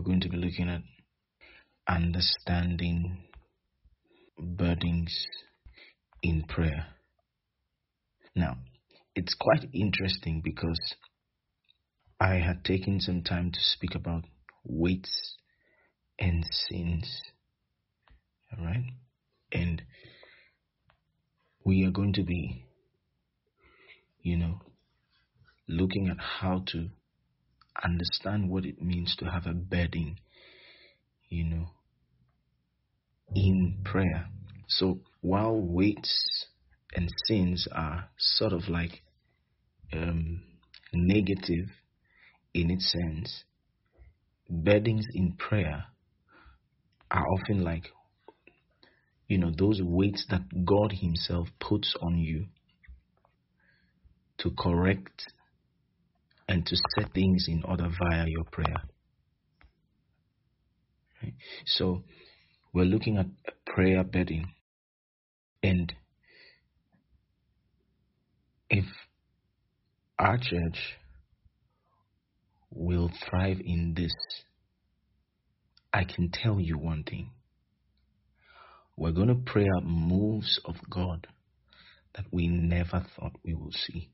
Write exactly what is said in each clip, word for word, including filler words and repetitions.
going to be looking at understanding burdens in prayer. Now, it's quite interesting because I had taken some time to speak about weights and sins. All right? And we are going to be, you know, looking at how to understand what it means to have a burden, you know, in prayer. So while weights and sins are sort of like um, negative in its sense, burdens in prayer are often like, you know, those weights that God Himself puts on you to correct and to set things in order via your prayer. Right? So we're looking at a prayer burden, and if our church will thrive in this, I can tell you one thing. We're going to pray out moves of God that we never thought we would see.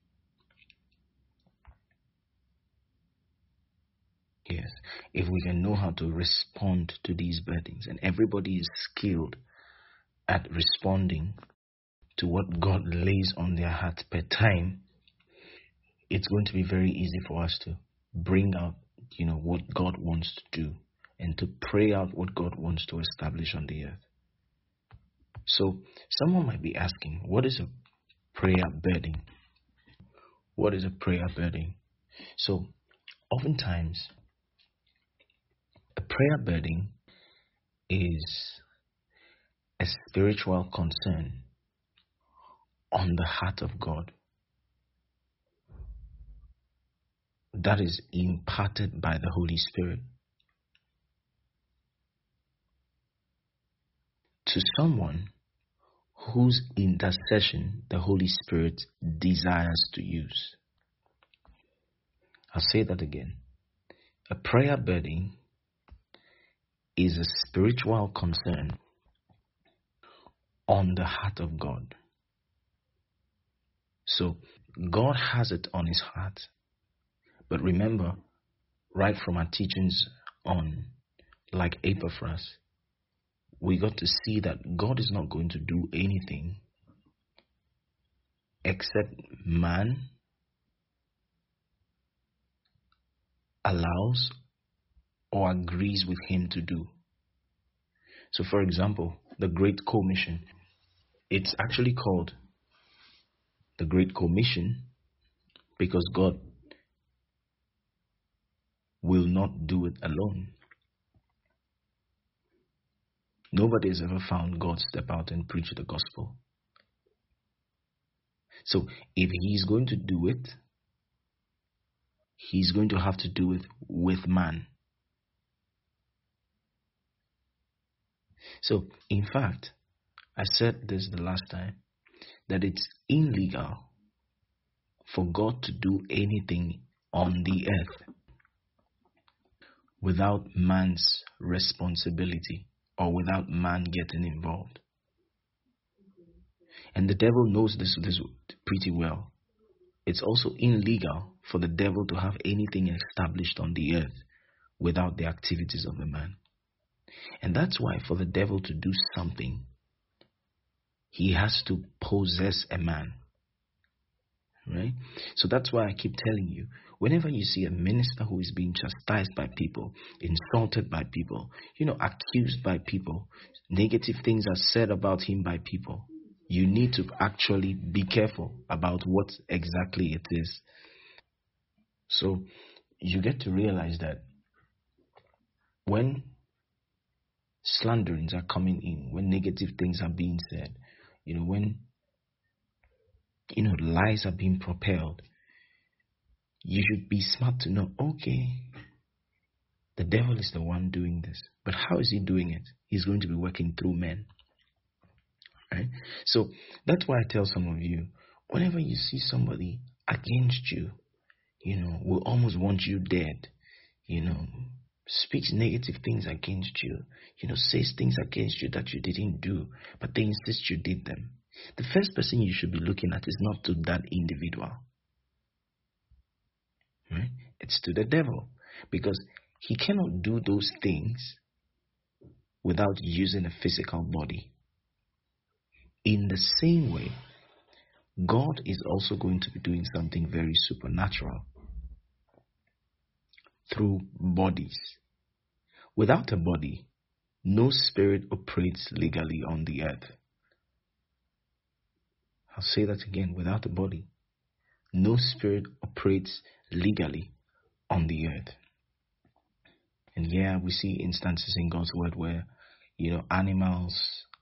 Yes, if we can know how to respond to these burdens, and everybody is skilled at responding to what God lays on their hearts per time, it's going to be very easy for us to bring out, you know, what God wants to do and to pray out what God wants to establish on the earth. So someone might be asking, what is a prayer burden? What is a prayer burden? So oftentimes, a prayer burden is a spiritual concern on the heart of God that is imparted by the Holy Spirit to someone whose intercession the Holy Spirit desires to use. I'll say that again. A prayer burden is a spiritual concern on the heart of God. So God has it on His heart. But remember, right from our teachings on, like Epaphras, we got to see that God is not going to do anything except man allows or agrees with Him to do. So for example, the Great Commission, it's actually called the Great Commission because God will not do it alone. Nobody has ever found God step out and preach the gospel. So if He's going to do it, He's going to have to do it with man. So in fact, I said this the last time, that it's illegal for God to do anything on the earth without man's responsibility or without man getting involved. And the devil knows this, this pretty well. It's also illegal for the devil to have anything established on the earth without the activities of the man. And that's why for the devil to do something, he has to possess a man. Right? So that's why I keep telling you, whenever you see a minister who is being chastised by people, insulted by people, you know, accused by people, negative things are said about him by people, you need to actually be careful about what exactly it is. So you get to realize that when slanderings are coming in, when negative things are being said, you know, when you know lies are being propelled, you should be smart to know, okay, the devil is the one doing this, but how is he doing it? He's going to be working through men. Right? So that's why I tell some of you, whenever you see somebody against you, you know, will almost want you dead, you know, speaks negative things against you, you know, says things against you that you didn't do, but they insist you did them, the first person you should be looking at is not to that individual. Right? It's to the devil, because he cannot do those things without using a physical body. In the same way, God is also going to be doing something very supernatural through bodies. Without a body, no spirit operates legally on the earth. I'll say that again. Without a body, no spirit operates legally on the earth. And yeah, we see instances in God's word where, you know, animals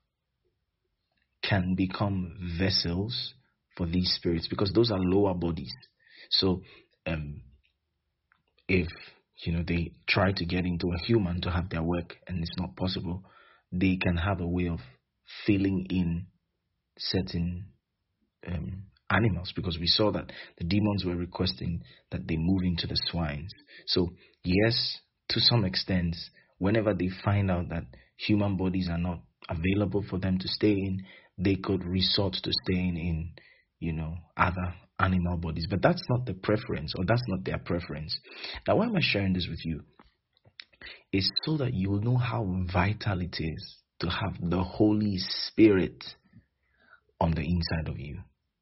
can become vessels for these spirits, because those are lower bodies. So, um, if, you know, they try to get into a human to have their work and it's not possible, they can have a way of filling in certain um, animals, because we saw that the demons were requesting that they move into the swines. So, yes, to some extent, whenever they find out that human bodies are not available for them to stay in, they could resort to staying in, you know, other animal bodies. But that's not the preference, or that's not their preference. Now, why am I sharing this with you? It's so that you will know how vital it is to have the Holy Spirit on the inside of you.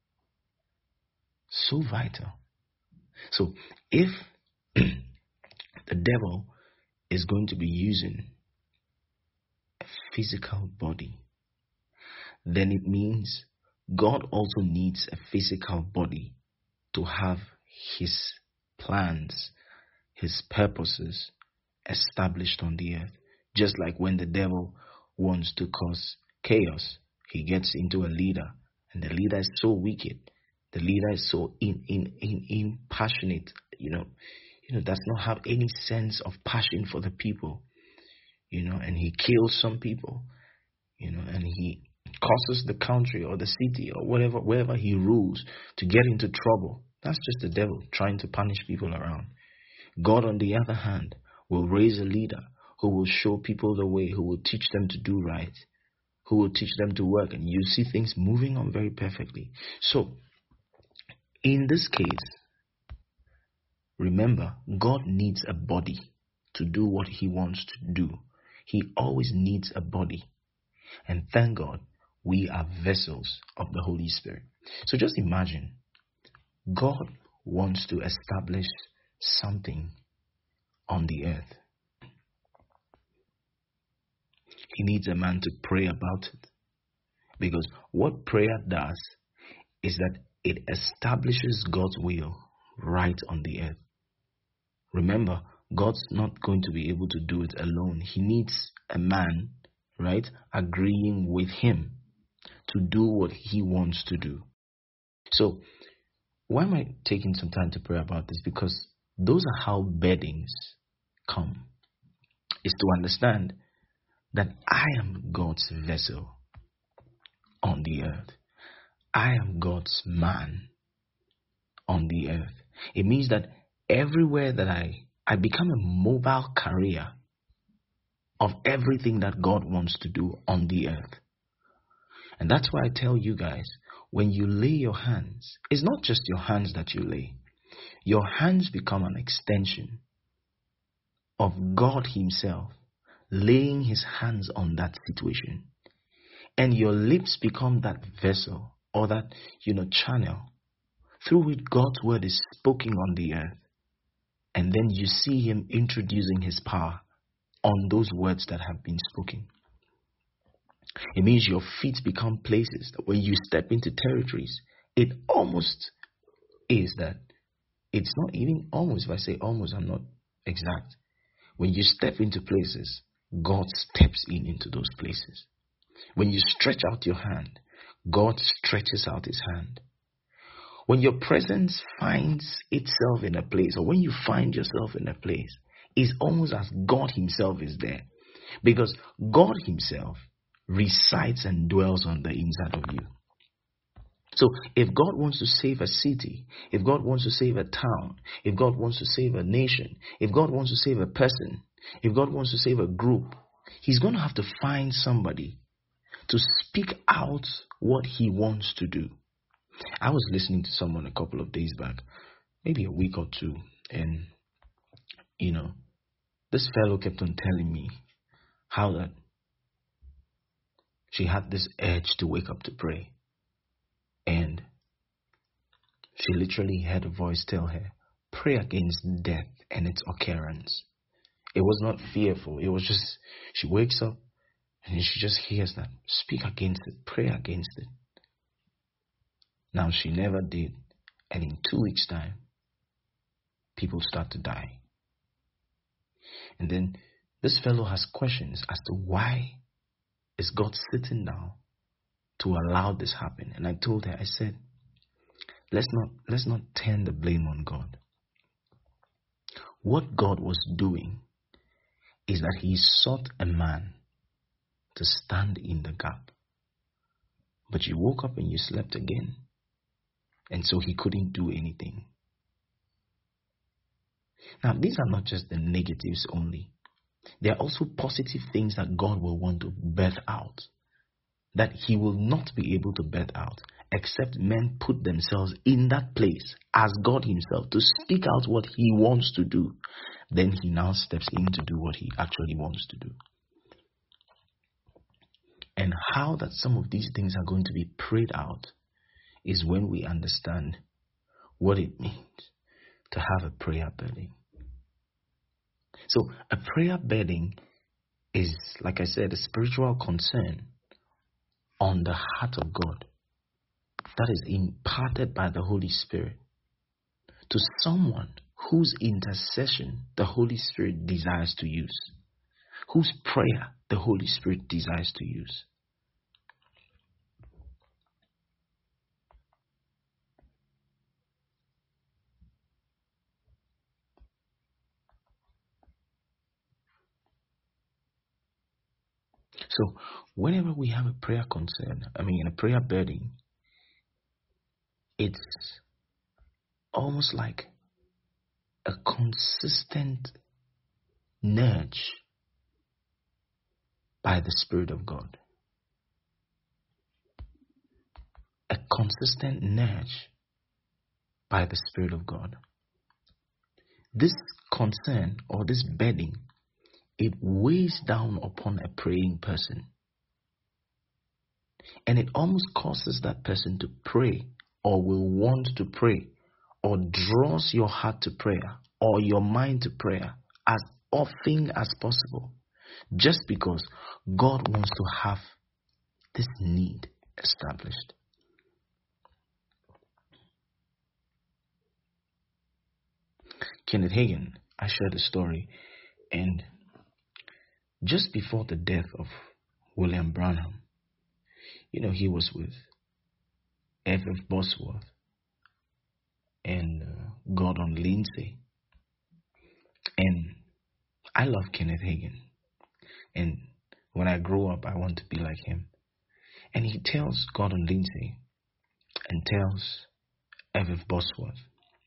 So vital. So, if the devil is going to be using a physical body, then it means God also needs a physical body to have his plans, his purposes established on the earth. Just like when the devil wants to cause chaos, he gets into a leader, and the leader is so wicked, the leader is so in in in, in passionate, you know, you know, does not have any sense of passion for the people, you know, and he kills some people, you know, and he causes the country or the city or whatever, wherever he rules, to get into trouble. That's just the devil trying to punish people around. God, on the other hand, will raise a leader who will show people the way, who will teach them to do right, who will teach them to work, and you see things moving on very perfectly. So, in this case, remember, God needs a body to do what he wants to do. He always needs a body. And thank God, we are vessels of the Holy Spirit. So just imagine, God wants to establish something on the earth. He needs a man to pray about it. Because what prayer does is that it establishes God's will right on the earth. Remember, God's not going to be able to do it alone. He needs a man, right, agreeing with him to do what he wants to do. So, why am I taking some time to pray about this? Because those are how beddings come. Is to understand that I am God's vessel on the earth. I am God's man on the earth. It means that everywhere that I, I become a mobile carrier of everything that God wants to do on the earth. And that's why I tell you guys, when you lay your hands, it's not just your hands that you lay. Your hands become an extension of God himself, laying his hands on that situation. And your lips become that vessel, or that, you know, channel through which God's word is spoken on the earth. And then you see him introducing his power on those words that have been spoken. It means your feet become places that when you step into territories, it almost is that, it's not even almost, if I say almost, I'm not exact. When you step into places, God steps in into those places. When you stretch out your hand, God stretches out his hand. When your presence finds itself in a place, or when you find yourself in a place, it's almost as God himself is there. Because God himself resides and dwells on the inside of you. So if God wants to save a city, if God wants to save a town, if God wants to save a nation, if God wants to save a person, If God wants to save a group, He's going to have to find somebody to speak out what He wants to do. I was listening to someone a couple of days back, maybe a week or two, and, you know, this fellow kept on telling me how that she had this urge to wake up to pray. And she literally heard a voice tell her, pray against death and its occurrence. It was not fearful. It was just, she wakes up and she just hears that. Speak against it. Pray against it. Now, she never did. And in two weeks' time, people start to die. And then this fellow has questions as to why is God sitting down to allow this happen. And I told her, I said, let's not, let's not turn the blame on God. What God was doing is that He sought a man to stand in the gap. But you woke up and you slept again. And so He couldn't do anything. Now, these are not just the negatives only. There are also positive things that God will want to birth out, that He will not be able to birth out except men put themselves in that place as God Himself to speak out what He wants to do. Then He now steps in to do what He actually wants to do. And how that some of these things are going to be prayed out is when we understand what it means to have a prayer burden. So a prayer burden is, like I said, a spiritual concern on the heart of God that is imparted by the Holy Spirit to someone whose intercession the Holy Spirit desires to use, whose prayer the Holy Spirit desires to use. So whenever we have a prayer concern, I mean a prayer burden, it's almost like a consistent nudge by the Spirit of God. A consistent nudge by the Spirit of God. This concern or this burden, it weighs down upon a praying person. And it almost causes that person to pray or will want to pray or draws your heart to prayer or your mind to prayer as often as possible, just because God wants to have this need established. Kenneth Hagin, I shared a story, and just before the death of William Branham, you know, he was with F F Bosworth and uh, Gordon Lindsay. And I love Kenneth Hagin. And when I grow up, I want to be like him. And he tells Gordon Lindsay and tells F F Bosworth.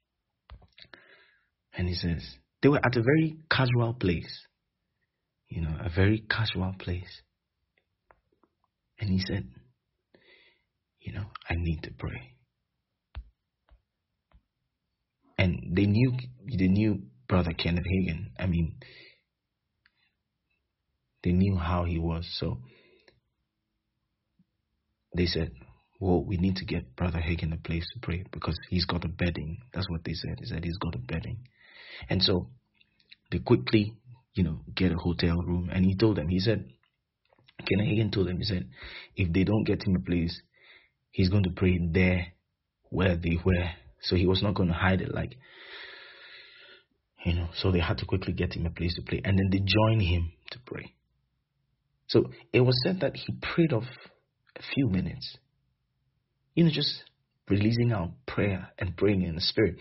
And he says, they were at a very casual place. You know, a very casual place. And he said, you know, I need to pray. And they knew, they knew Brother Kenneth Hagin. I mean, they knew how he was. So they said, well, we need to get Brother Hagin a place to pray because he's got a bedding. That's what they said. They said he's got a bedding. And so they quickly, you know, get a hotel room. And he told them, he said, Kenneth Hagin told them, he said, if they don't get him a place, he's going to pray there where they were. So he was not going to hide it, like, you know, so they had to quickly get him a place to pray. And then they joined him to pray. So it was said that he prayed off a few minutes, you know, just releasing out prayer and praying in the Spirit.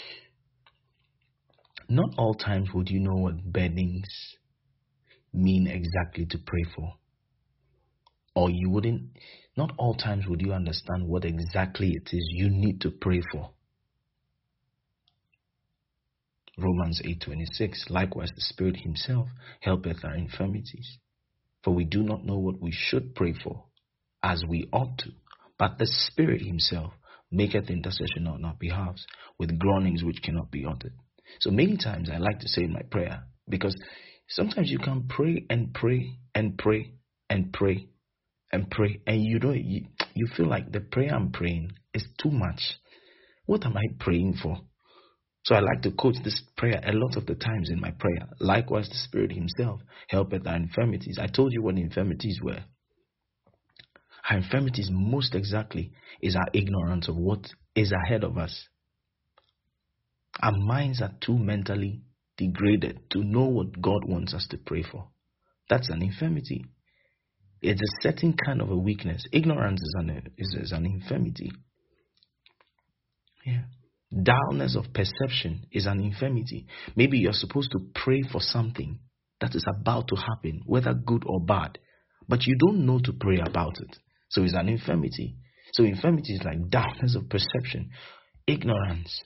Not all times would you know what burdens mean exactly to pray for. Or you wouldn't, not all times would you understand what exactly it is you need to pray for. Romans eight twenty-six, likewise the Spirit himself helpeth our infirmities. For we do not know what we should pray for, as we ought to, but the Spirit himself maketh intercession on our behalf, with groanings which cannot be uttered. So many times I like to say in my prayer, because sometimes you can pray and pray and pray and pray and pray, and you don't, you, you feel like the prayer I'm praying is too much. What am I praying for? So I like to quote this prayer a lot of the times in my prayer. Likewise, the Spirit himself helpeth our infirmities. I told you what infirmities were. Our infirmities, most exactly, is our ignorance of what is ahead of us. Our minds are too mentally degraded to know what God wants us to pray for. That's an infirmity. It's a certain kind of a weakness. Ignorance is an, is, is an infirmity. Yeah. Dullness of perception is an infirmity. Maybe you're supposed to pray for something that is about to happen, whether good or bad, but you don't know to pray about it. So it's an infirmity. So infirmity is like dullness of perception, ignorance.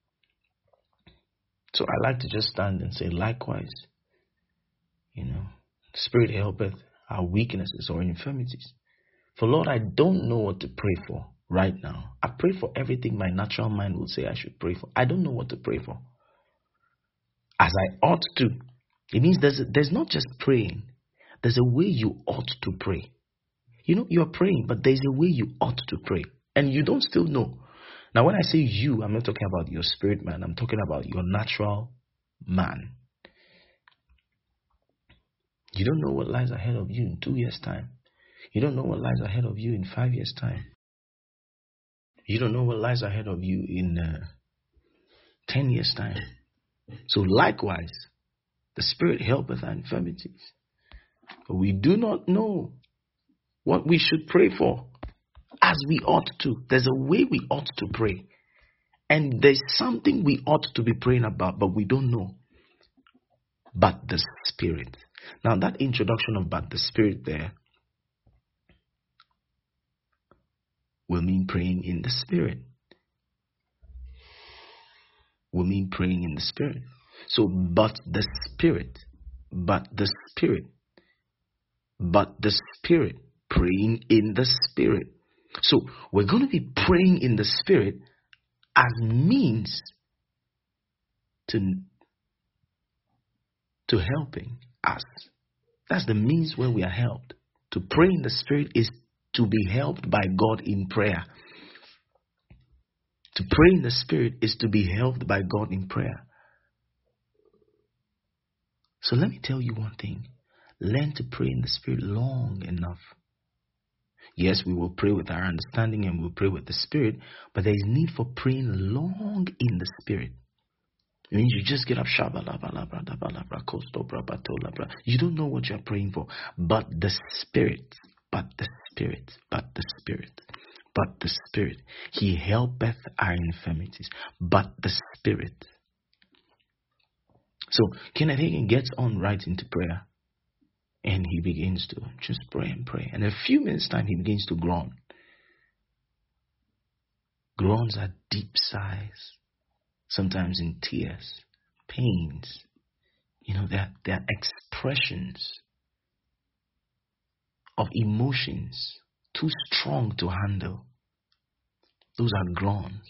So I like to just stand and say, likewise, you know, the Spirit helpeth our weaknesses or infirmities. For Lord, I don't know what to pray for right now. I pray for everything my natural mind will say I should pray for. I don't know what to pray for, as I ought to. It means there's, a, there's not just praying. There's a way you ought to pray. You know, you're praying, but there's a way you ought to pray. And you don't still know. Now, when I say you, I'm not talking about your spirit man. I'm talking about your natural man. You don't know what lies ahead of you in two years' time. You don't know what lies ahead of you in five years' time. You don't know what lies ahead of you in uh, ten years' time. So likewise, the Spirit helpeth our infirmities. But we do not know what we should pray for as we ought to. There's a way we ought to pray. And there's something we ought to be praying about, but we don't know. But the Spirit. Now that introduction of but the Spirit there will mean praying in the Spirit. Will mean praying in the Spirit. So, but the Spirit, but the Spirit, but the Spirit, praying in the Spirit. So, we're going to be praying in the Spirit as means to, to helping us. That's the means where we are helped. To pray in the Spirit is to be helped by God in prayer. To pray in the Spirit is to be helped by God in prayer. So let me tell you one thing. Learn to pray in the Spirit long enough. Yes, we will pray with our understanding and we'll pray with the Spirit, but there is need for praying long in the Spirit. It means you just get up, you don't know what you're praying for, but the Spirit, but the Spirit, but the Spirit, but the Spirit, He helpeth our infirmities, but the Spirit. So Kenneth Hagin gets on right into prayer. And he begins to just pray and pray. And in a few minutes' time, he begins to groan. Groans are deep sighs, sometimes in tears, pains. You know, they're, they're expressions of emotions too strong to handle. Those are groans.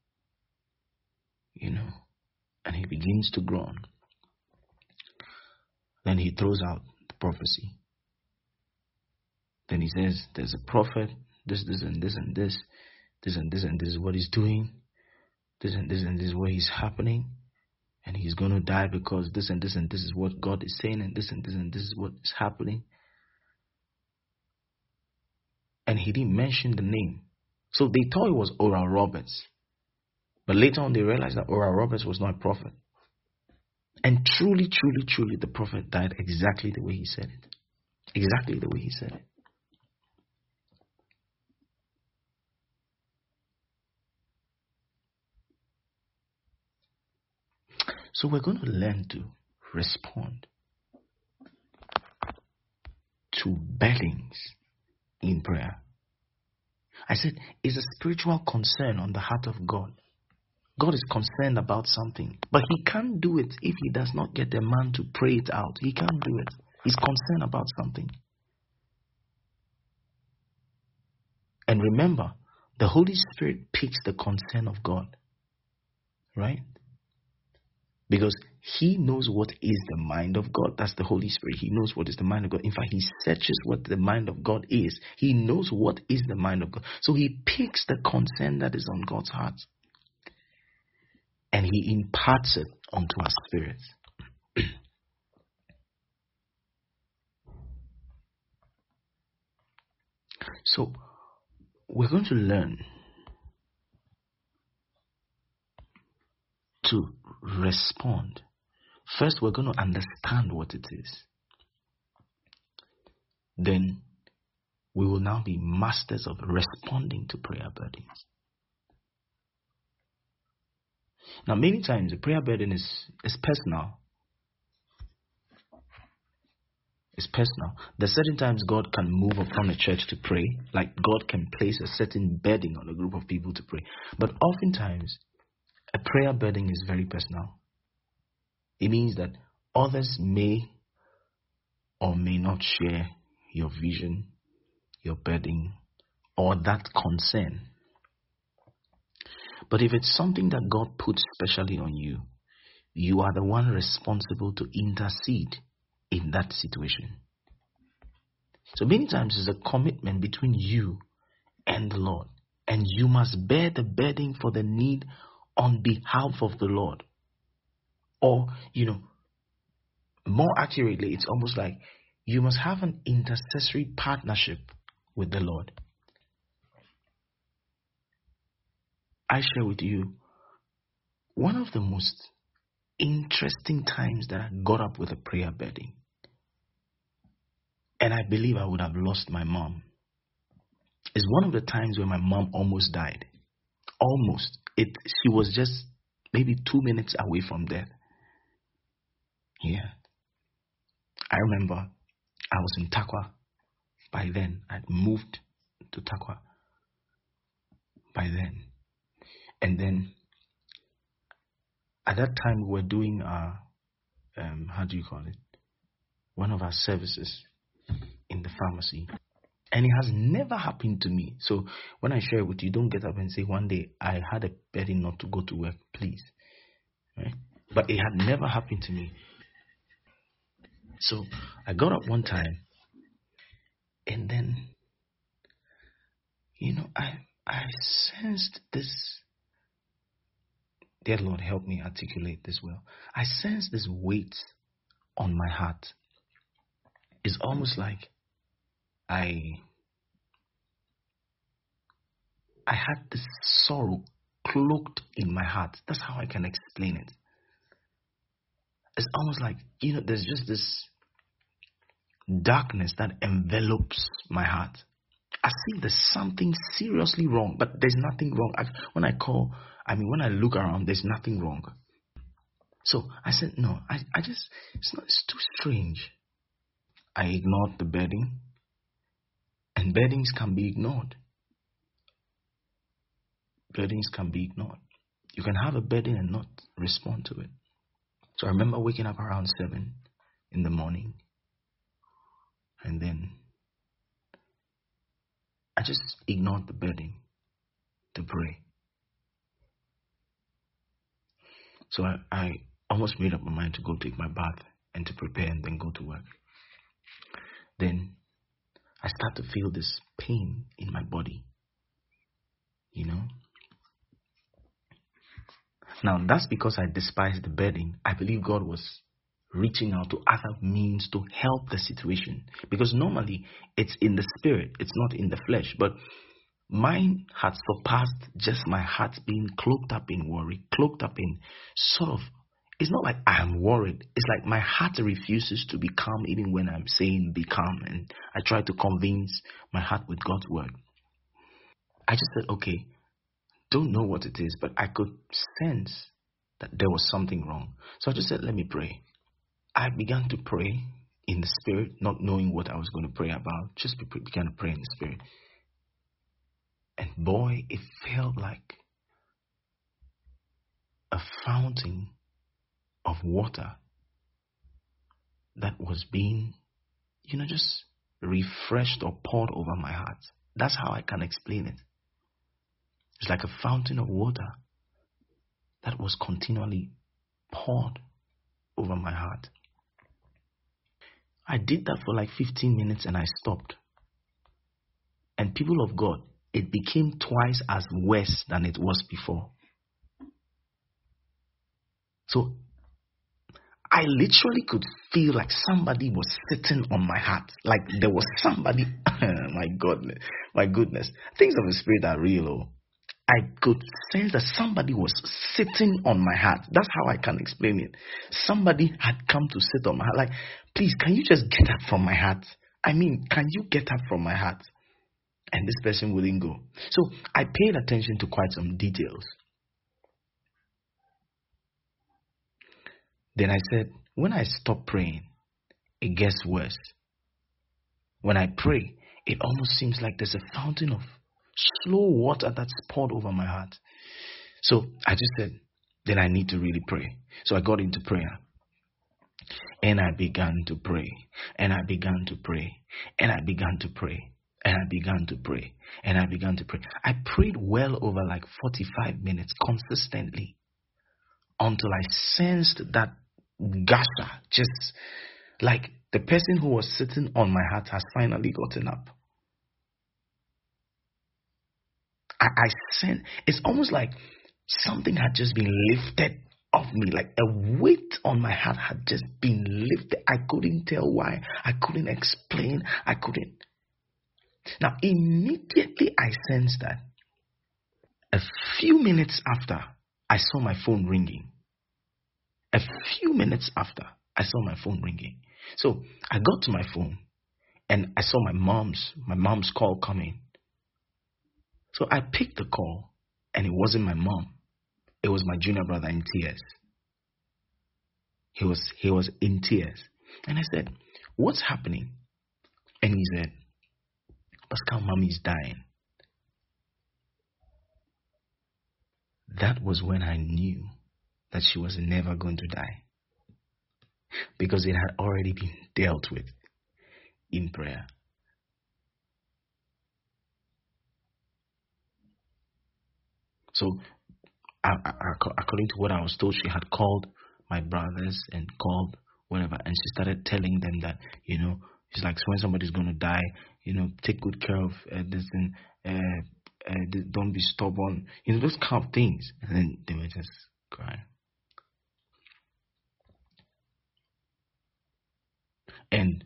You know, and he begins to groan. Then he throws out prophecy. Then he says, there's a prophet, this, this, and this, and this, this, and this, and this is what he's doing, this, and this, and this is what he's happening, and he's going to die because this, and this, and this is what God is saying, and this, and this, and this is what is happening. And he didn't mention the name. So they thought it was Oral Roberts. But later on, they realized that Oral Roberts was not a prophet. And truly, truly, truly, the prophet died exactly the way he said it. Exactly the way he said it. So we're going to learn to respond to beatings in prayer. I said, it's a spiritual concern on the heart of God God is concerned about something, but he can't do it if he does not get a man to pray it out. He can't do it. He's concerned about something. And remember, the Holy Spirit picks the concern of God, right? Because he knows what is the mind of God. That's the Holy Spirit. He knows what is the mind of God. In fact, he searches what the mind of God is. He knows what is the mind of God. So he picks the concern that is on God's heart, and he imparts it onto our spirits. So we're going to learn to respond. First, we're going to understand what it is. Then we will now be masters of responding to prayer burdens. Now, many times the prayer burden is, is personal. It's personal. There's certain times God can move upon a church to pray, like God can place a certain burden on a group of people to pray. But oftentimes, a prayer burden is very personal. It means that others may or may not share your vision, your burden, or that concern. But if it's something that God puts specially on you, you are the one responsible to intercede in that situation. So many times it's a commitment between you and the Lord, and you must bear the burden for the need on behalf of the Lord. Or, you know, more accurately, it's almost like you must have an intercessory partnership with the Lord. I share with you one of the most interesting times that I got up with a prayer burden. And I believe I would have lost my mom. It's one of the times when my mom almost died. Almost. It. She was just maybe two minutes away from death. Yeah. I remember I was in Takwa. By then, I'd moved to Takwa. By then. And then, at that time, we were doing our, um, how do you call it? One of our services in the pharmacy. And it has never happened to me. So when I share it with you, don't get up and say, one day I had a burden not to go to work, please. Right? But it had never happened to me. So I got up one time, and then, you know, I I sensed this. Dear Lord, help me articulate this well. I sensed this weight on my heart. It's almost like I I had this sorrow cloaked in my heart. That's how I can explain it. It's almost like, you know, there's just this darkness that envelops my heart. I see there's something seriously wrong, but there's nothing wrong. I, when I call, I mean, when I look around, there's nothing wrong. So I said, no, I, I just, it's not, it's too strange. I ignored the burden, and burdens can be ignored. Burdens can be ignored. You can have a burden and not respond to it. So I remember waking up around seven in the morning, and then I just ignored the burden to pray. So I, I almost made up my mind to go take my bath and to prepare and then go to work. Then I start to feel this pain in my body, you know. Now that's because I despised the burden. I believe God was reaching out to other means to help the situation, because normally it's in the spirit, it's not in the flesh. But mine had surpassed just my heart being cloaked up in worry, cloaked up in sort of, it's not like I'm worried. It's like my heart refuses to be calm even when I'm saying be calm. And I try to convince my heart with God's word. I just said, okay, don't know what it is, but I could sense that there was something wrong. So I just said, let me pray. I began to pray in the spirit, not knowing what I was going to pray about. Just began to pray in the spirit. And boy, it felt like a fountain of water that was being, you know, just refreshed or poured over my heart. That's how I can explain it. It's like a fountain of water that was continually poured over my heart. I did that for like fifteen minutes and I stopped. And people of God, it became twice as worse than it was before. So I literally could feel like somebody was sitting on my heart. Like there was somebody, my goodness, my goodness. Things of the Spirit are real. Oh. I could sense that somebody was sitting on my heart. That's how I can explain it. Somebody had come to sit on my heart. Like, please, can you just get up from my heart? I mean, can you get up from my heart? And this person wouldn't go. So I paid attention to quite some details. Then I said, when I stop praying, it gets worse. When I pray, it almost seems like there's a fountain of slow water that's poured over my heart. So I just said, then I need to really pray. So I got into prayer. And I began to pray. And I began to pray. And I began to pray. And I began to pray. And I began to pray. I prayed well over like forty-five minutes consistently until I sensed that Gasha, just like the person who was sitting on my heart has finally gotten up. I, I sense it's almost like something had just been lifted off me, like a weight on my heart had just been lifted. I couldn't tell why. I couldn't explain. I couldn't. Now, immediately I sensed that. A few minutes after, I saw my phone ringing. A few minutes after, I saw my phone ringing. So I got to my phone and I saw my mom's, my mom's call coming. So I picked the call and it wasn't my mom. It was my junior brother in tears. He was, he was in tears. And I said, what's happening? And he said, Pascal, mommy's dying. That was when I knew that she was never going to die. Because it had already been dealt with in prayer. So, according to what I was told, she had called my brothers and called whatever. And she started telling them that, you know, she's like, when somebody's going to die, you know, take good care of uh, this and uh, uh, don't be stubborn. You know, those kind of things. And then they were just crying. And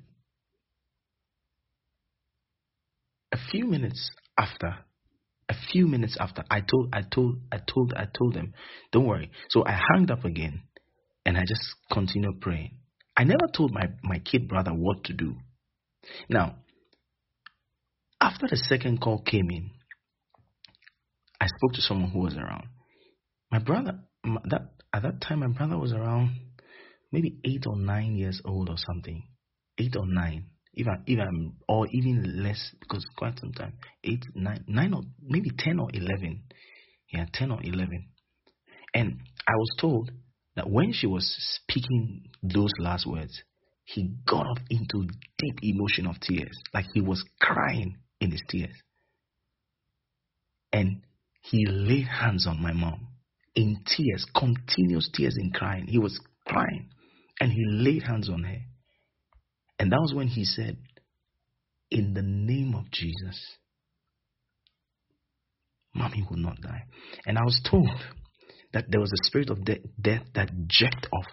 a few minutes after, a few minutes after, I told, I told, I told, I told them, don't worry. So I hung up again, and I just continued praying. I never told my my kid brother what to do. Now, after the second call came in, I spoke to someone who was around. My brother, that at that time, my brother was around maybe eight or nine years old or something. Eight or nine, even even or even less, because quite some time. Eight, nine, nine or maybe ten or eleven. Yeah, ten or eleven. And I was told that when she was speaking those last words, he got off into deep emotion of tears, like he was crying in his tears. And he laid hands on my mom in tears, continuous tears and crying. He was crying, and he laid hands on her. And that was when he said, in the name of Jesus, mommy will not die. And I was told that there was a spirit of de- death that jerked off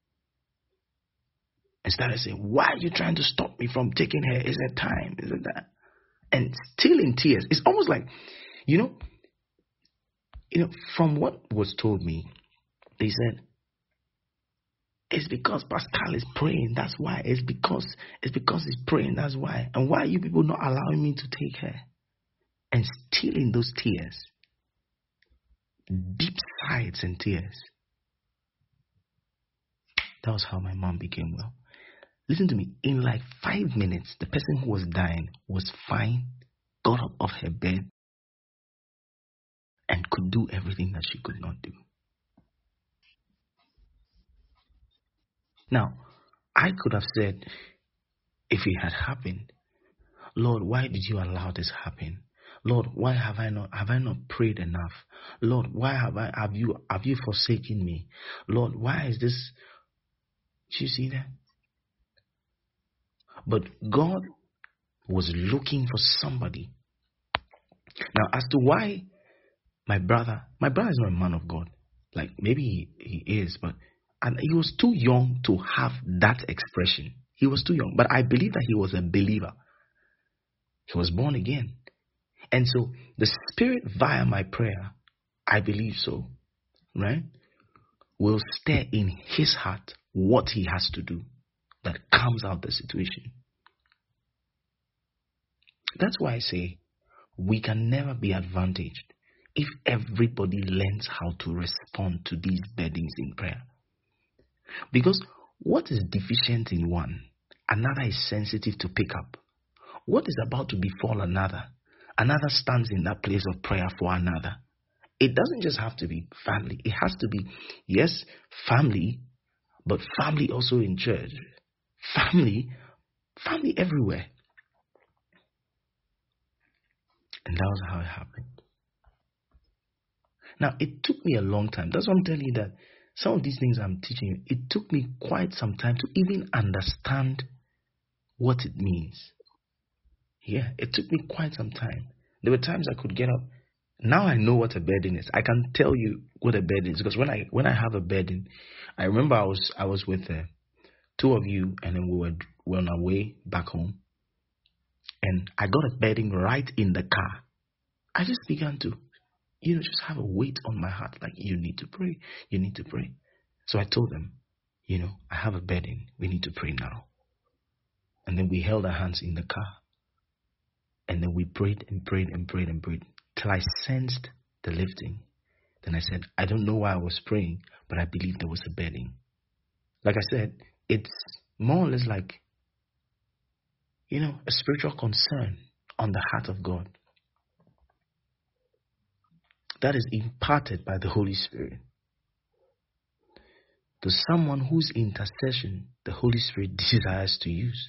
and started saying, why are you trying to stop me from taking her? Is it time? Is it that? And still in tears. It's almost like, you know, you know, from what was told me, they said, it's because Pascal is praying. That's why. It's because it's because he's praying. That's why. And why are you people not allowing me to take her? And still in those tears, deep sighs and tears. That was how my mom became well. Listen to me. In like five minutes, the person who was dying was fine, got up off her bed, and could do everything that she could not do. Now, I could have said, if it had happened, Lord, why did you allow this happen? Lord, why have I not have I not prayed enough? Lord, why have I have you have you forsaken me? Lord, why is this? Do you see that? But God was looking for somebody. Now, as to why my brother, my brother is not a man of God. Like maybe he, he is, but and he was too young to have that expression. He was too young, but I believe that he was a believer. He was born again. And so the Spirit via my prayer, I believe so, right, will stir in his heart what he has to do that comes out the situation. That's why I say we can never be advantaged if everybody learns how to respond to these burdens in prayer. Because what is deficient in one, another is sensitive to pick up. What is about to befall another, another stands in that place of prayer for another. It doesn't just have to be family. It has to be, yes, family, but family also in church. Family, family everywhere. And that was how it happened. Now, it took me a long time. That's why I'm telling you that some of these things I'm teaching you, it took me quite some time to even understand what it means. Yeah, it took me quite some time. There were times I could get up. Now I know what a burden is. I can tell you what a burden is because when I when I have a burden, I remember I was I was with uh, two of you, and then we were, we were on our way back home, and I got a burden right in the car. I just began to, you know, just have a weight on my heart, like you need to pray, you need to pray. So I told them, you know, I have a burden. We need to pray now. And then we held our hands in the car. And then we prayed and prayed and prayed and prayed till I sensed the lifting. Then I said, I don't know why I was praying, but I believe there was a burden. Like I said, it's more or less like, you know, a spiritual concern on the heart of God that is imparted by the Holy Spirit to someone whose intercession the Holy Spirit desires to use.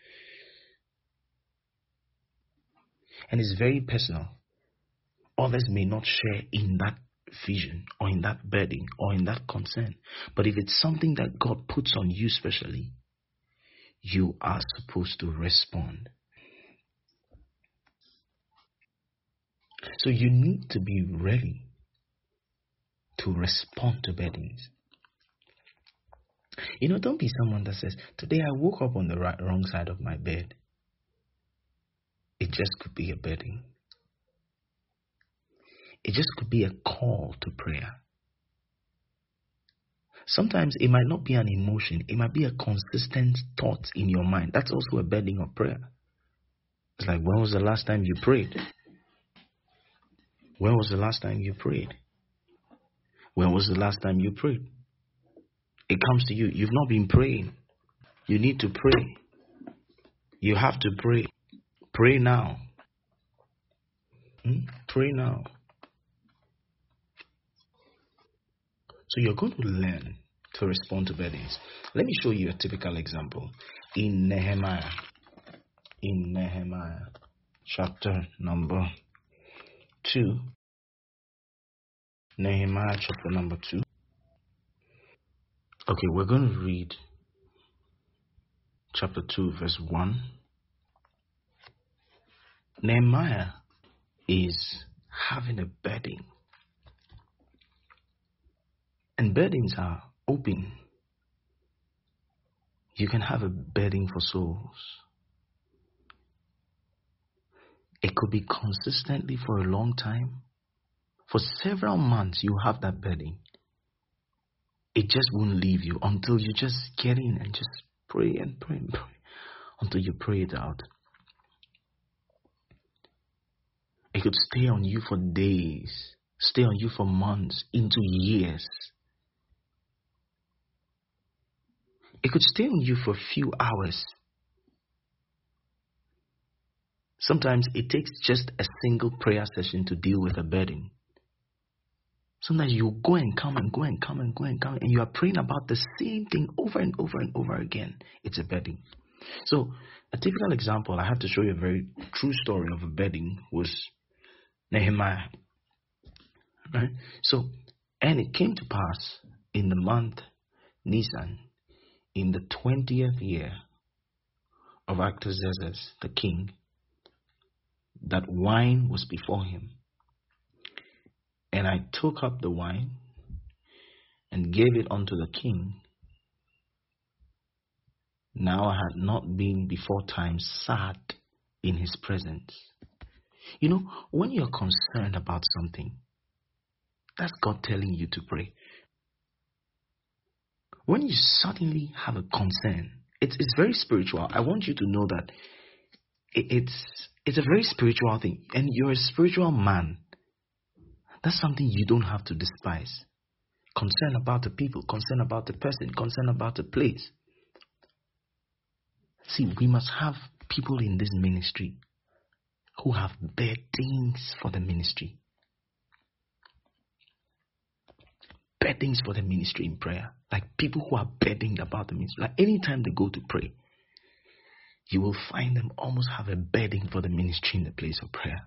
And it's very personal. Others may not share in that vision or in that burden or in that concern. But if it's something that God puts on you specially, you are supposed to respond. So you need to be ready to respond to burdens. You know, don't be someone that says, today I woke up on the right, wrong side of my bed. It just could be a burden. It just could be a call to prayer. Sometimes it might not be an emotion. It might be a consistent thought in your mind. That's also a burden of prayer. It's like, when was the last time you prayed? When was the last time you prayed? When was the last time you prayed? It comes to you. You've not been praying. You need to pray. You have to pray. Pray now. Hmm? Pray now. So you're going to learn to respond to burdens. Let me show you a typical example. In Nehemiah. In Nehemiah. Chapter number two. Nehemiah chapter number two. Okay, we're going to read chapter two, verse one. Nehemiah is having a burden. And burdens are open. You can have a burden for souls. It could be consistently for a long time. For several months, you have that burden. It just won't leave you until you just get in and just pray and pray and pray until you pray it out. It could stay on you for days, stay on you for months, into years. It could stay on you for a few hours. Sometimes it takes just a single prayer session to deal with a burden. Sometimes you go and come and go and come and go and come, and you are praying about the same thing over and over and over again. It's a bedding. So, a typical example, I have to show you a very true story of a bedding, was Nehemiah. Right? So, and it came to pass in the month Nisan, in the twentieth year of Artaxerxes the king, that wine was before him. And I took up the wine and gave it unto the king. Now I had not been before time sad in his presence. You know, when you're concerned about something, that's God telling you to pray. When you suddenly have a concern, it's, it's very spiritual. I want you to know that it, it's, it's a very spiritual thing. And you're a spiritual man. That's something you don't have to despise. Concern about the people, concern about the person, concern about the place. See, we must have people in this ministry who have beddings for the ministry. Beddings for the ministry in prayer. Like people who are bedding about the ministry. Like anytime they go to pray, you will find them almost have a bedding for the ministry in the place of prayer.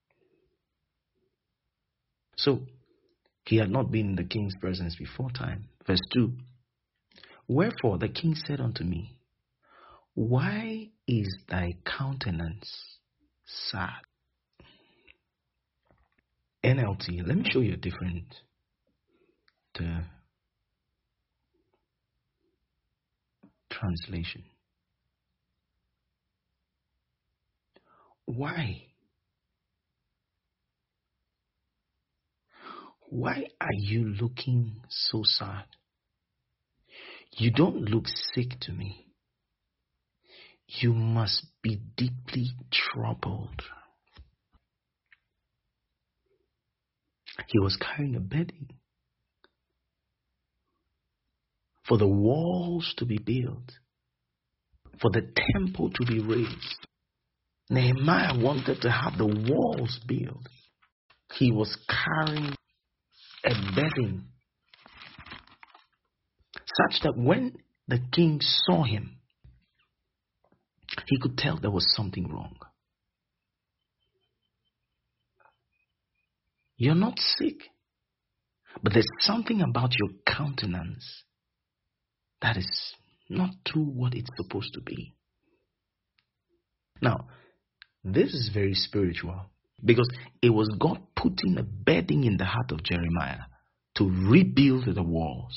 So, he had not been in the king's presence before time. Verse two. Wherefore the king said unto me, why is thy countenance sad? N L T, let me show you a different uh, translation. Why? Why are you looking so sad? You don't look sick to me. You must be deeply troubled. He was carrying a bedding for the walls to be built, for the temple to be raised. Nehemiah wanted to have the walls built. He was carrying a bedding such that when the king saw him, he could tell there was something wrong. You're not sick, but there's something about your countenance that is not to what it's supposed to be. Now, this is very spiritual because it was God putting a bedding in the heart of Jeremiah to rebuild the walls.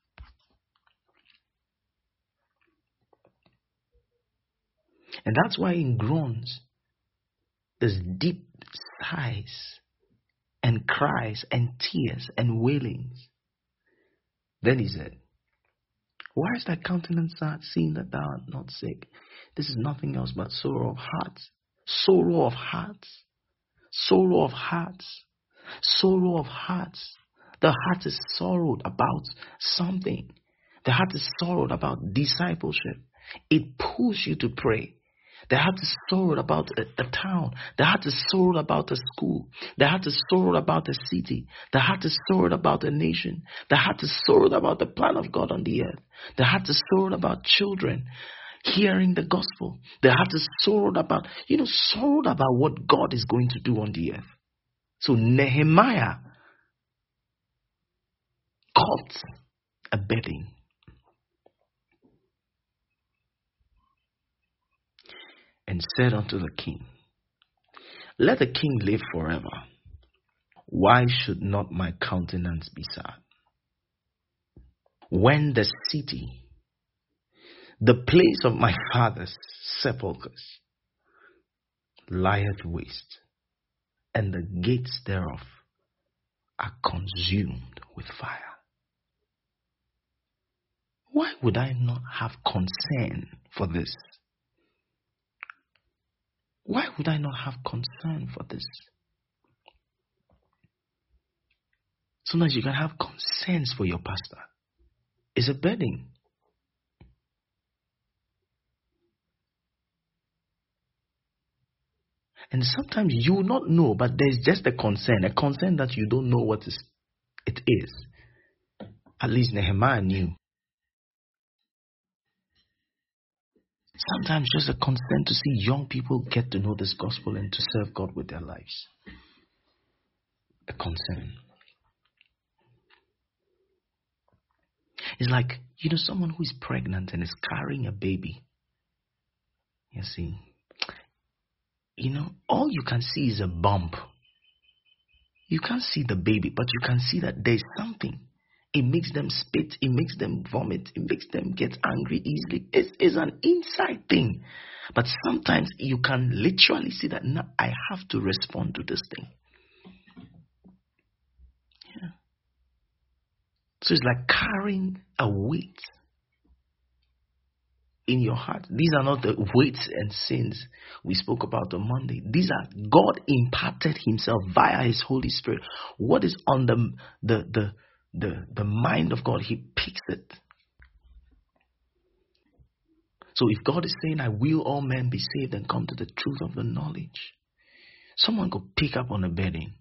And that's why in groans, there's deep sighs and cries and tears and wailings. Then he said, why is thy countenance sad, seeing that thou art not sick? This is nothing else but sorrow of hearts. Sorrow of hearts. Sorrow of hearts. Sorrow of hearts. The heart is sorrowed about something. The heart is sorrowed about discipleship. It pulls you to pray. The heart is sorrowed about a, a town. The heart is sorrowed about a school. The heart is sorrowed about a city. The heart is sorrowed about a nation. The heart is sorrowed about the plan of God on the earth. The heart is sorrowed about children hearing the gospel. The heart is sorrowed about, you know, sorrowed about what God is going to do on the earth. So Nehemiah caught a bedding. And said unto the king, let the king live forever. Why should not my countenance be sad? When the city, the place of my father's sepulchres, lieth waste, and the gates thereof are consumed with fire. Why would I not have concern for this? Why would I not have concern for this? Sometimes you can have concerns for your pastor. It's a burden. And sometimes you will not know, but there's just a concern, a concern that you don't know what is, it it is. At least Nehemiah knew. Sometimes just a concern to see young people get to know this gospel and to serve God with their lives. A concern. It's like, you know, someone who is pregnant and is carrying a baby. You see, you know, all you can see is a bump. You can't see the baby, but you can see that there's something. It makes them spit. It makes them vomit. It makes them get angry easily. It's, it's an inside thing. But sometimes you can literally see that now I have to respond to this thing. Yeah. So it's like carrying a weight in your heart. These are not the weights and sins we spoke about on Monday. These are God imparted himself via his Holy Spirit. What is on the the the the, the mind of God, he picks it. So if God is saying, I will all men be saved and come to the truth of the knowledge, someone could pick up on a burden.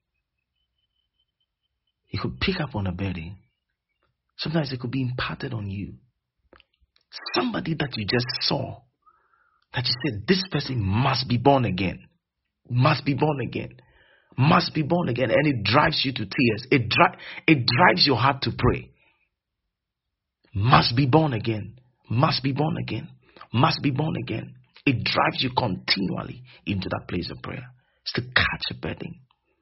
He could pick up on a burden. Sometimes it could be imparted on you. Somebody that you just saw, that you said, this person must be born again, must be born again, must be born again, and it drives you to tears. It, dri- it drives your heart to pray. Must be born again, must be born again, must be born again. It drives you continually into that place of prayer. It's to catch a burden.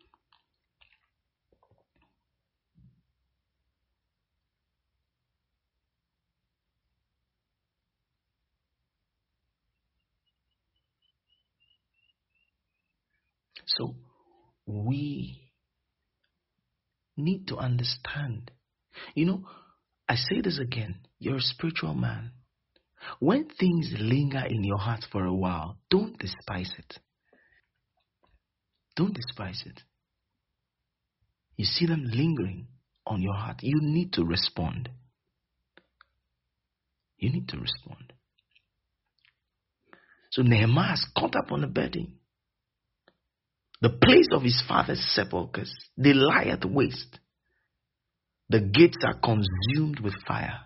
So we need to understand. You know, I say this again. You're a spiritual man. When things linger in your heart for a while, don't despise it. Don't despise it. You see them lingering on your heart. You need to respond. You need to respond. So Nehemiah is caught up on the burden. The place of his father's sepulchres, they lie at waste. The gates are consumed with fire.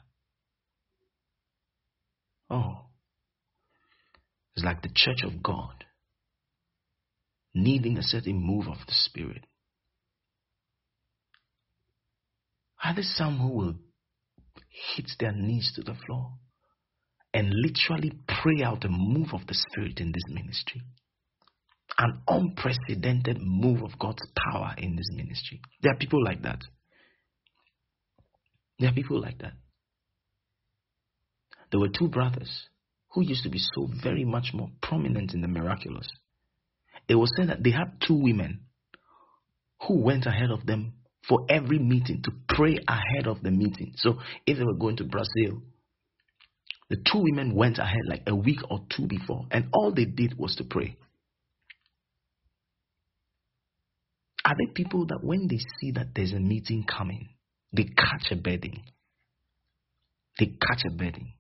Oh, it's like the church of God needing a certain move of the Spirit. Are there some who will hit their knees to the floor and literally pray out a move of the Spirit in this ministry? An unprecedented move of God's power in this ministry. There are people like that. There are people like that. There were two brothers who used to be so very much more prominent in the miraculous. It was said that they had two women who went ahead of them for every meeting to pray ahead of the meeting. So if they were going to Brazil, the two women went ahead like a week or two before, and all they did was to pray. Are there people that when they see that there's a meeting coming, they catch a burden? They catch a burden.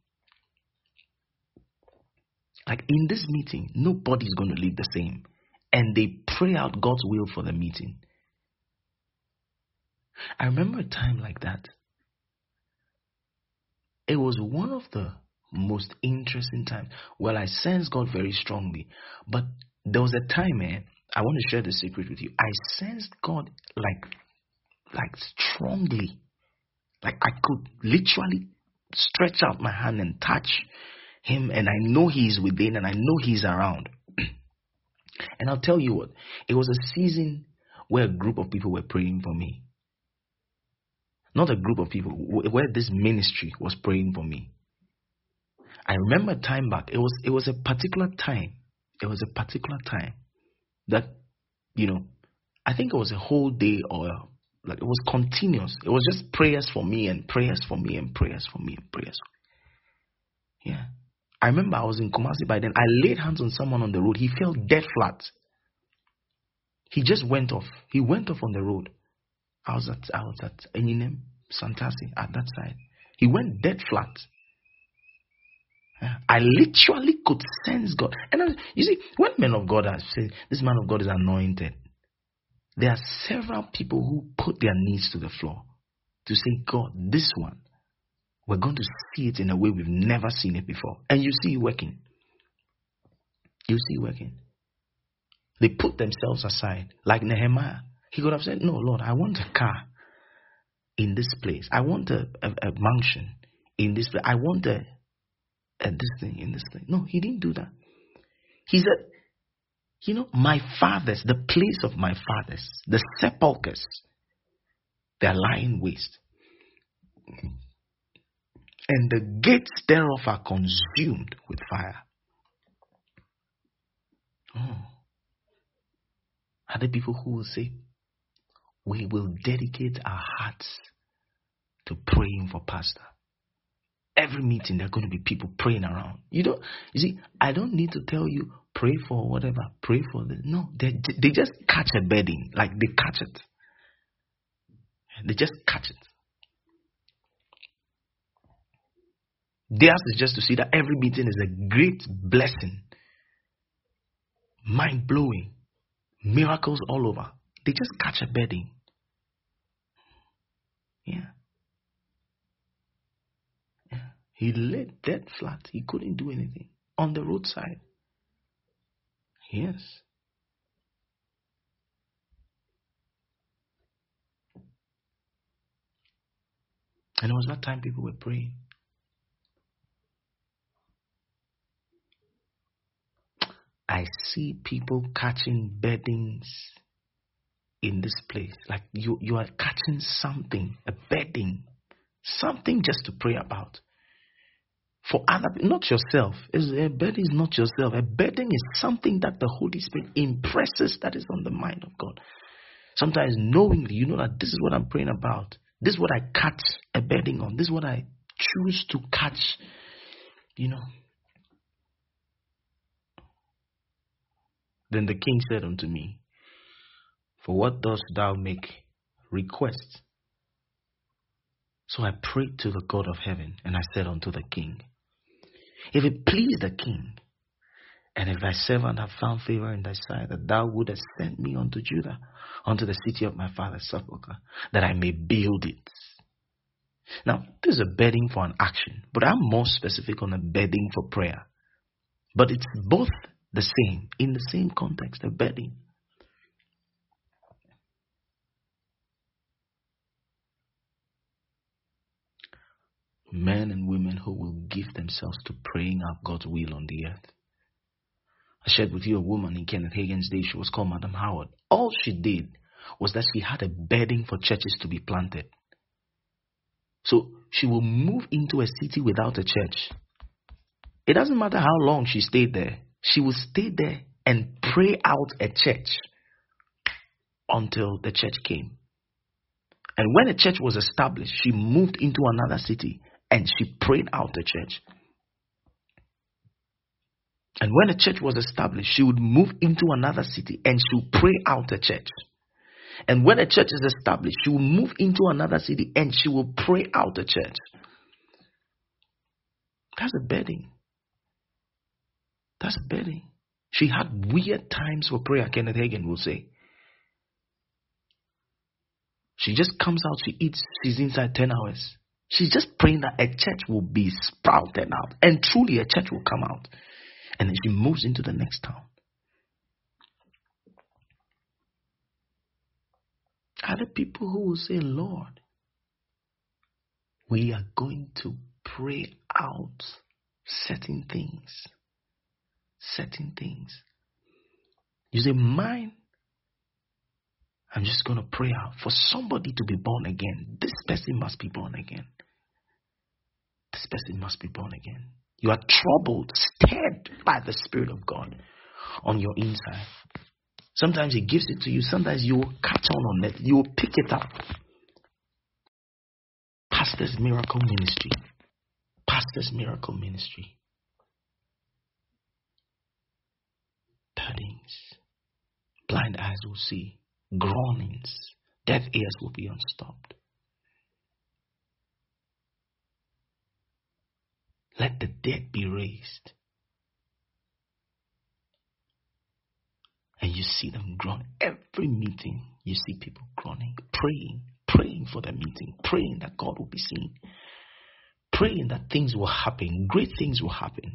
Like in this meeting, nobody's going to leave the same. And they pray out God's will for the meeting. I remember a time like that. It was one of the most interesting times. Well, I sensed God very strongly. But there was a time, man, I want to share the secret with you. I sensed God like, like strongly. Like I could literally stretch out my hand and touch him, and I know he's within, and I know he's around. And I'll tell you what, it was a season where a group of people were praying for me. Not a group of people, where this ministry was praying for me. I remember time back, it was it was a particular time. It was a particular time that, you know, I think it was a whole day, or like it was continuous. It was just prayers for me and prayers for me and prayers for me and prayers. Yeah. I remember I was in Kumasi by then. I laid hands on someone on the road. He fell dead flat. He just went off. He went off on the road. I was at I was at Enyinem, Santasi, at that side. He went dead flat. Yeah. I literally could sense God. And I, you see, when men of God are saying, this man of God is anointed, there are several people who put their knees to the floor to say, God, this one, we're going to see it in a way we've never seen it before. And you see it working. You see it working. They put themselves aside. Like Nehemiah. He could have said, no, Lord, I want a car in this place. I want a, a, a mansion in this place. I want a, a this thing in this thing. No, he didn't do that. He said, you know, my fathers, the place of my fathers, the sepulchres, they're lying waste. And the gates thereof are consumed with fire. Oh. Are there people who will say, we will dedicate our hearts to praying for pastor? Every meeting, there are going to be people praying around. You don't, you see, I don't need to tell you, pray for whatever, pray for this. No, they, they just catch a bedding, like they catch it. They just catch it. Theirs is just to see that every meeting is a great blessing, mind blowing, miracles all over. They just catch a bedding. Yeah. Yeah. He lay dead flat. He couldn't do anything on the roadside. Yes. And it was that time people were praying. I see people catching beddings in this place. Like you, you are catching something, a bedding, something just to pray about. For other, not yourself. A bedding is not yourself. A bedding is something that the Holy Spirit impresses that is on the mind of God. Sometimes knowingly, you know that this is what I'm praying about. This is what I catch a bedding on. This is what I choose to catch, you know. Then the king said unto me, for what dost thou make request? So I prayed to the God of heaven, and I said unto the king, if it please the king, and if thy servant have found favor in thy sight, that thou wouldest send me unto Judah, unto the city of my father's sepulchre, that I may build it. Now, this is a bedding for an action, but I'm more specific on a bedding for prayer. But it's both the same, in the same context, a bedding. Men and women who will give themselves to praying out God's will on the earth. I shared with you a woman in Kenneth Hagin's day. She was called Madam Howard. All she did was that she had a bedding for churches to be planted. So she will move into a city without a church. It doesn't matter how long she stayed there. She will stay there and pray out a church until the church came. And when a church was established, she moved into another city and she prayed out the church. And when a church was established, she would move into another city and she would pray out a church. And when a church is established, she will move into another city and she will pray out a church. That's a bedding. That's a bedding. She had weird times for prayer, Kenneth Hagin will say. She just comes out, she eats, she's inside ten hours. She's just praying that a church will be sprouted out. And truly a church will come out. And then she moves into the next town. Are there people who will say, Lord, we are going to pray out certain things. Certain things. You say, mine, I'm just going to pray out for somebody to be born again. This person must be born again. This person must be born again. You are troubled, stirred by the Spirit of God on your inside. Sometimes He gives it to you. Sometimes you will catch on on it. You will pick it up. Pastor's Miracle Ministry. Pastor's Miracle Ministry. Burdens. Blind eyes will see. Groanings. Deaf ears will be unstopped. Let the dead be raised. And And you see them groan. Every meeting, you see people groaning, praying, praying for the meeting, praying that God will be seen, praying that things will happen, great things will happen.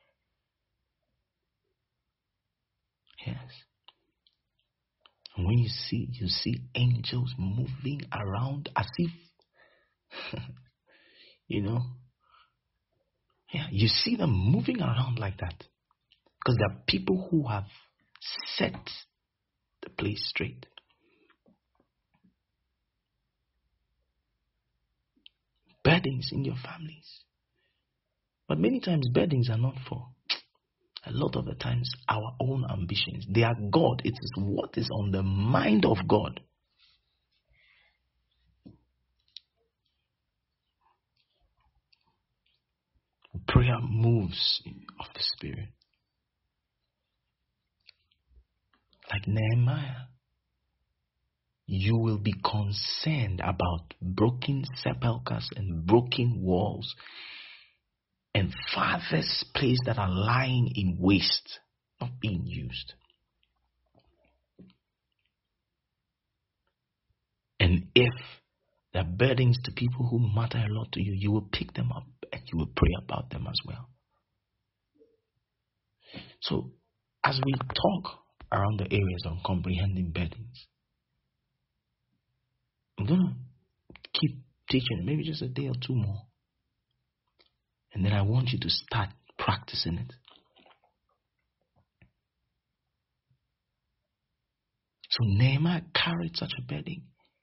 Yes. And when you see, you see angels moving around as if, you know, yeah, you see them moving around like that. Because there are people who have set the place straight. Burdens in your families. But many times burdens are not for, a lot of the times, our own ambitions. They are God. It is what is on the mind of God. Prayer moves of the Spirit. Like Nehemiah, you will be concerned about broken sepulchres and broken walls and farthest places that are lying in waste, not being used. And if there are burdens to people who matter a lot to you, you will pick them up and you will pray about them as well. So, as we talk around the areas on comprehending burdens, I'm going to keep teaching, maybe just a day or two more. And then I want you to start practicing it. So Nehemiah carried such a burden.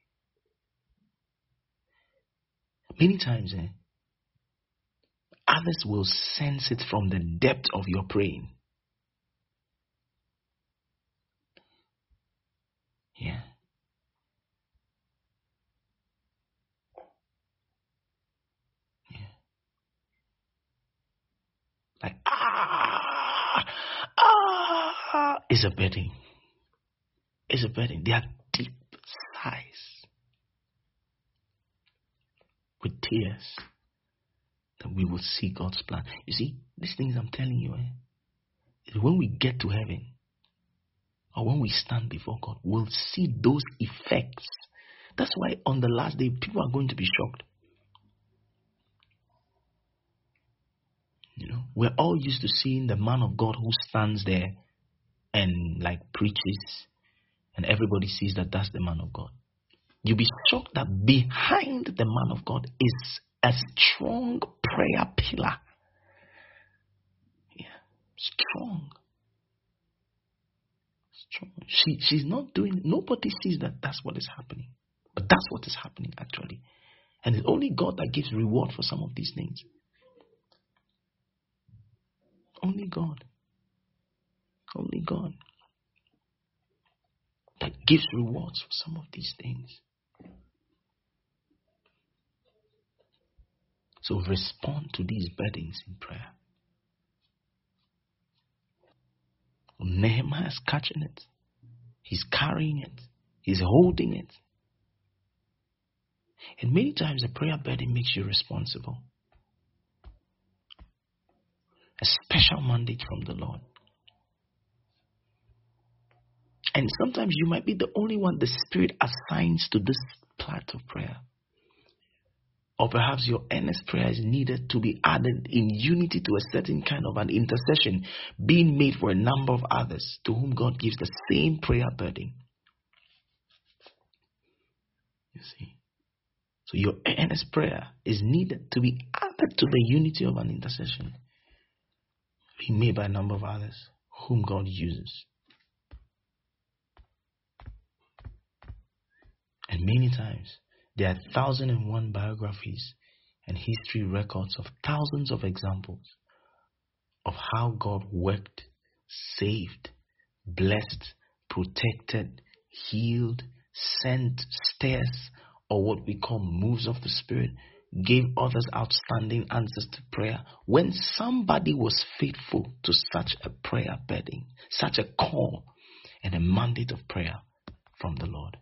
Many times, eh, others will sense it from the depth of your praying. Yeah. Yeah. Like, ah, ah, it's a burden. It's a burden. They are deep sighs with tears that we will see God's plan. You see, these things I'm telling you, eh, is when we get to heaven or when we stand before God, we'll see those effects. That's why on the last day, people are going to be shocked. You know, we're all used to seeing the man of God who stands there and like preaches, and everybody sees that that's the man of God. You'll be shocked that behind the man of God is a strong prayer pillar. Yeah, strong. Strong. She, she's not doing, nobody sees that that's what is happening. But that's what is happening actually. And it's only God that gives reward for some of these things. Only God. Only God that gives rewards for some of these things. So respond to these burdens in prayer. Nehemiah is catching it. He's carrying it. He's holding it. And many times a prayer burden makes you responsible. A special mandate from the Lord. And sometimes you might be the only one the Spirit assigns to this part of prayer. Or perhaps your earnest prayer is needed to be added in unity to a certain kind of an intercession being made for a number of others to whom God gives the same prayer burden. You see? So your earnest prayer is needed to be added to the unity of an intercession being made by a number of others whom God uses. And many times, there are thousand and one biographies and history records of thousands of examples of how God worked, saved, blessed, protected, healed, sent, stirs, or what we call moves of the Spirit, gave others outstanding answers to prayer when somebody was faithful to such a prayer burden, such a call and a mandate of prayer from the Lord.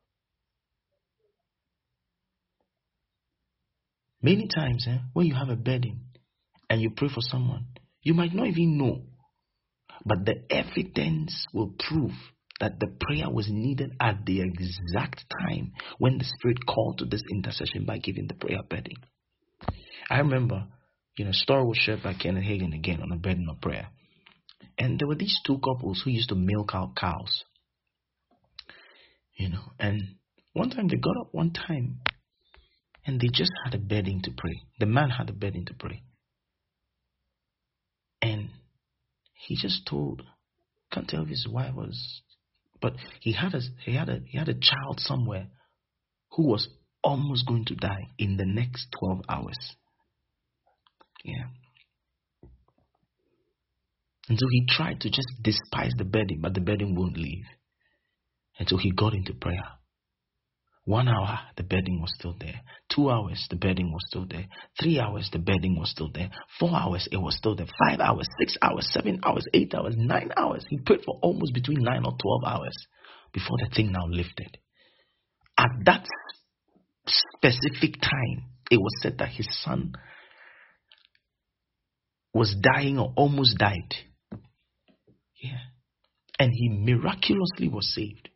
Many times, eh, when you have a burden and you pray for someone, you might not even know, but the evidence will prove that the prayer was needed at the exact time when the Spirit called to this intercession by giving the prayer bedding. I remember, you know, a story was shared by Kenneth Hagin again on a bedding of prayer. And there were these two couples who used to milk out cows. You know, and one time they got up one time and they just had a bedding to pray. The man had a bedding to pray. And he just told, can't tell if his wife was, but he had a he had a he had a child somewhere who was almost going to die in the next twelve hours. Yeah. And so he tried to just despise the bedding, but the bedding won't leave. And so he got into prayer. One hour, the bedding was still there. Two hours, the bedding was still there. Three hours, the bedding was still there. Four hours, it was still there. Five hours, six hours, seven hours, eight hours, nine hours. He prayed for almost between nine or twelve hours before the thing now lifted. At that specific time, it was said that his son was dying or almost died. Yeah. And he miraculously was saved.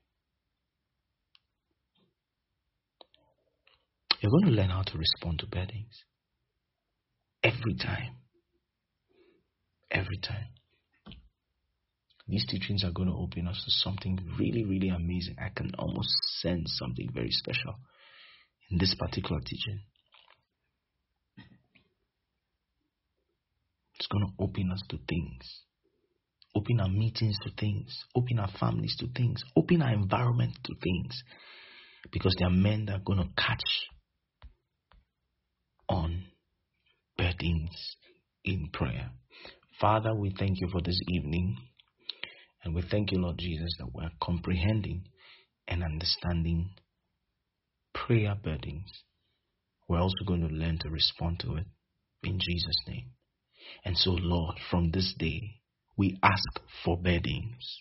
You're going to learn how to respond to beddings. Every time. Every time. These teachings are going to open us to something really, really amazing. I can almost sense something very special in this particular teaching. It's going to open us to things. Open our meetings to things. Open our families to things. Open our environment to things. Because there are men that are going to catch on beddings in prayer. Father, we thank you for this evening. And we thank you, Lord Jesus, that we're comprehending and understanding prayer beddings. We're also going to learn to respond to it in Jesus' name. And so, Lord, from this day, we ask for beddings.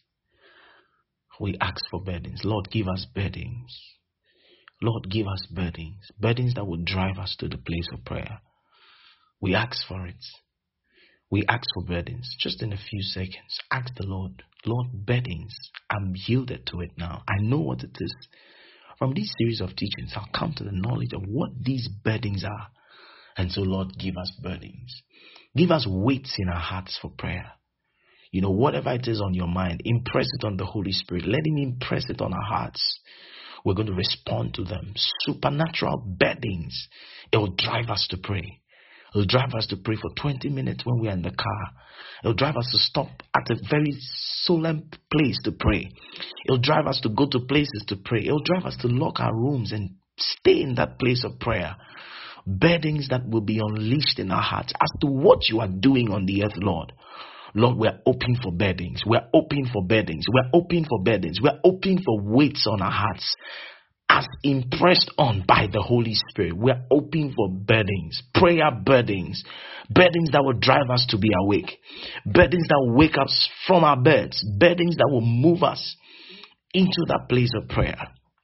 We ask for beddings. Lord, give us beddings. Lord, give us beddings. Beddings that will drive us to the place of prayer. We ask for it. We ask for beddings. Just in a few seconds, ask the Lord, Lord, beddings, I'm yielded to it now. I know what it is. From this series of teachings, I'll come to the knowledge of what these beddings are. And so, Lord, give us beddings. Give us weights in our hearts for prayer. You know, whatever it is on your mind, impress it on the Holy Spirit. Let Him impress it on our hearts. We're going to respond to them. Supernatural beddings. It will drive us to pray. It will drive us to pray for twenty minutes when we are in the car. It will drive us to stop at a very solemn place to pray. It will drive us to go to places to pray. It will drive us to lock our rooms and stay in that place of prayer. Beddings that will be unleashed in our hearts as to what you are doing on the earth, Lord. Lord, we are open for beddings. We are open for beddings. We are open for beddings. We are open for weights on our hearts as impressed on by the Holy Spirit. We are open for beddings, prayer beddings, beddings that will drive us to be awake, beddings that will wake us from our beds, beddings that will move us into that place of prayer.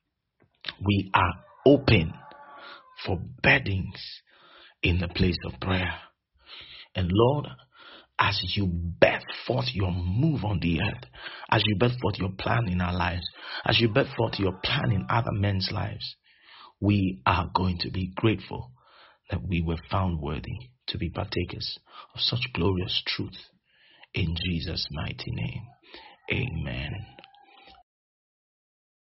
We are open for beddings in the place of prayer. And Lord, as you birth forth your move on the earth, as you birth forth your plan in our lives, as you birth forth your plan in other men's lives, we are going to be grateful that we were found worthy to be partakers of such glorious truth. In Jesus' mighty name, amen.